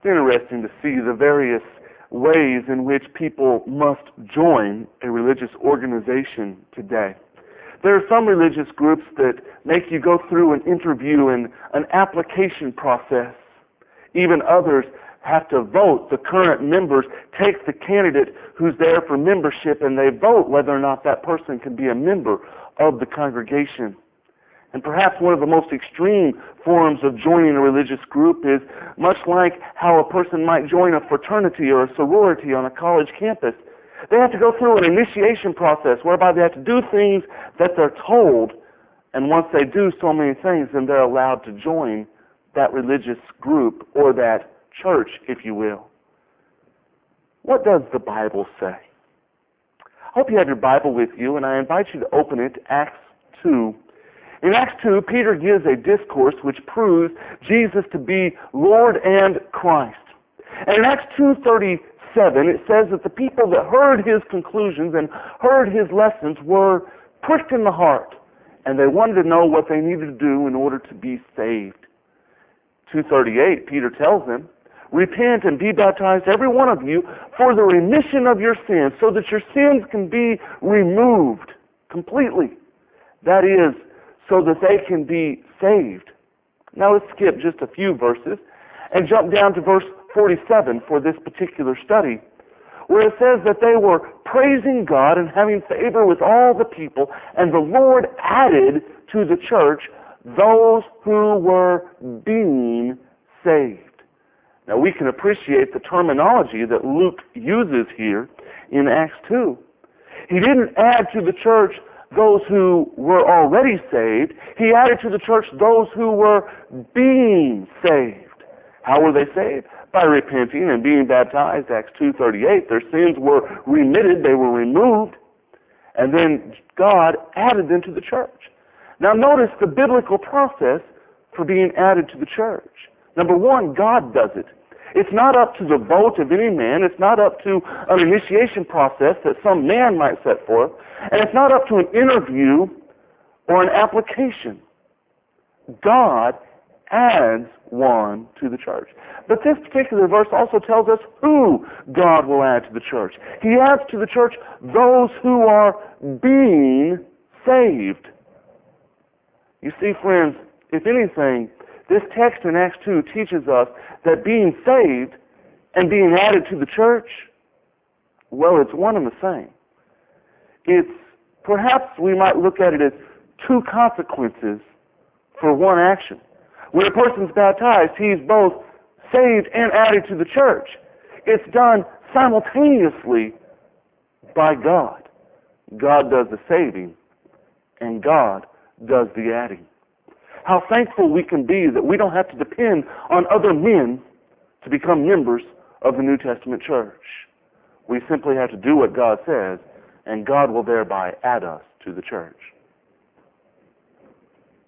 interesting to see the various ways in which people must join a religious organization today. There are some religious groups that make you go through an interview and an application process. Even others have to vote. The current members take the candidate who's there for membership and they vote whether or not that person can be a member of the congregation. And perhaps one of the most extreme forms of joining a religious group is much like how a person might join a fraternity or a sorority on a college campus. They have to go through an initiation process whereby they have to do things that they're told, and once they do so many things, then they're allowed to join that religious group or that church, if you will. What does the Bible say? I hope you have your Bible with you, and I invite you to open it to Acts 2. In Acts 2, Peter gives a discourse which proves Jesus to be Lord and Christ. And in Acts 2:37, it says that the people that heard his conclusions and heard his lessons were pricked in the heart, and they wanted to know what they needed to do in order to be saved. 2:38, Peter tells them, "Repent and be baptized, every one of you, for the remission of your sins, so that your sins can be removed completely." That is, so that they can be saved. Now let's skip just a few verses and jump down to verse 47 for this particular study, where it says that they were praising God and having favor with all the people, and the Lord added to the church those who were being saved. Now we can appreciate the terminology that Luke uses here in Acts 2. He didn't add to the church those who were already saved. He added to the church those who were being saved. How were they saved? By repenting and being baptized. Acts 2:38. Their sins were remitted, they were removed, and then God added them to the church. Now notice the biblical process for being added to the church. Number one, God does it. It's not up to the vote of any man. It's not up to an initiation process that some man might set forth. And it's not up to an interview or an application. God adds one to the church. But this particular verse also tells us who God will add to the church. He adds to the church those who are being saved. You see, friends, if anything, this text in Acts 2 teaches us that being saved and being added to the church, well, it's one and the same. It's, perhaps we might look at it as two consequences for one action. When a person's baptized, he's both saved and added to the church. It's done simultaneously by God. God does the saving, and God does the adding. How thankful we can be that we don't have to depend on other men to become members of the New Testament church. We simply have to do what God says, and God will thereby add us to the church.